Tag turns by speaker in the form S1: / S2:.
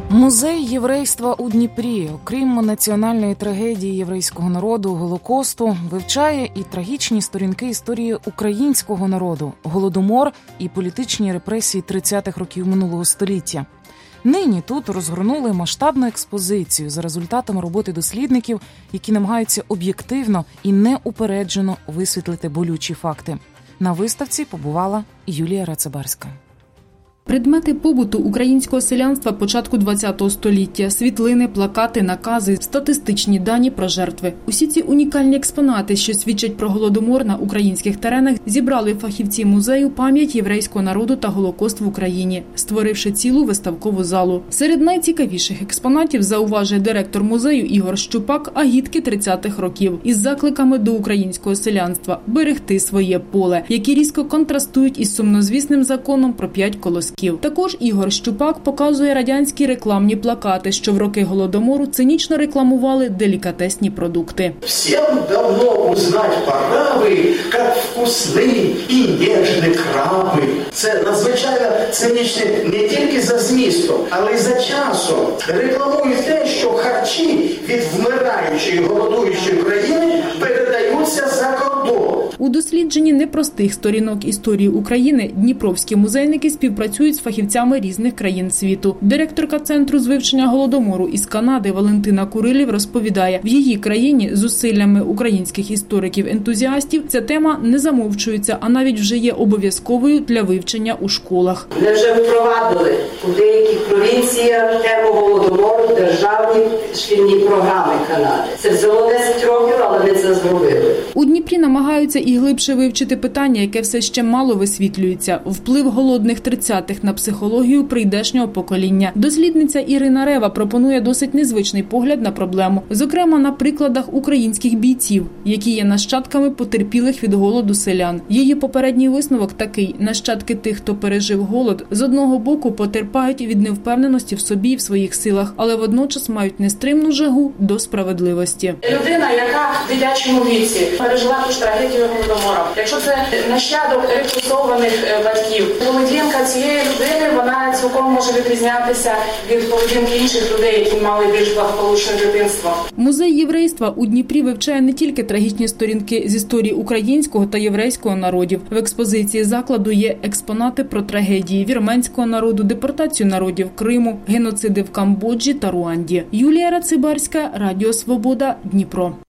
S1: Музей єврейства у Дніпрі, окрім національної трагедії єврейського народу, Голокосту, вивчає і трагічні сторінки історії українського народу, Голодомор і політичні репресії 30-х років минулого століття. Нині тут розгорнули масштабну експозицію за результатами роботи дослідників, які намагаються об'єктивно і неупереджено висвітлити болючі факти. На виставці побувала Юлія Рацибарська.
S2: Предмети побуту українського селянства початку ХХ століття, світлини, плакати, накази, статистичні дані про жертви. Усі ці унікальні експонати, що свідчать про Голодомор на українських теренах, зібрали фахівці музею пам'ять єврейського народу та Голокост в Україні, створивши цілу виставкову залу. Серед найцікавіших експонатів, зауважує директор музею Ігор Щупак, агітки 30-х років із закликами до українського селянства берегти своє поле, які різко контрастують із сумнозвісним законом про 5 колосків. Також Ігор Щупак показує радянські рекламні плакати, що в роки Голодомору цинічно рекламували делікатесні продукти.
S3: Всім давно узнать пора би, як вкусні і ніжні краби. Це надзвичайно цинічне не тільки за змістом, але й за часом. Рекламують те, що харчі від вмираючої, голодуючої країни передаються за кордон.
S2: У дослідженні непростих сторінок історії України дніпровські музейники співпрацюють з фахівцями різних країн світу. Директорка Центру з вивчення Голодомору із Канади Валентина Курилів розповідає, в її країні зусиллями українських істориків-ентузіастів ця тема не замовчується, а навіть вже є обов'язковою для вивчення у школах.
S4: Ми вже впровадили у деяких провінціях тему Голодомору державні шкільні програми Канади. Це взяло 10 років, але ми це зробили.
S2: У Дніпрі намагаються і глибше вивчити питання, яке все ще мало висвітлюється – вплив голодних 30-х на психологію прийдешнього покоління. Дослідниця Ірина Рева пропонує досить незвичний погляд на проблему, зокрема на прикладах українських бійців, які є нащадками потерпілих від голоду селян. Її попередній висновок такий – нащадки тих, хто пережив голод, з одного боку потерпають від невпевненості в собі і в своїх силах, але водночас мають нестримну жагу до справедливості.
S5: Людина, яка в дитячому віці пережила ту ж трагедію Голодомору, якщо це нащадок репресованих батьків, поведінка цієї людини, вона цілком може відрізнятися від поведінки інших людей, які мали більш благополучне дитинство.
S2: Музей єврейства у Дніпрі вивчає не тільки трагічні сторінки з історії українського та єврейського народів. В експозиції закладу є експонати про трагедії вірменського народу, депортацію народів Криму, геноциди в Камбоджі та Руанді. Юлія Рацибарська, Радіо Свобода, Дніпро.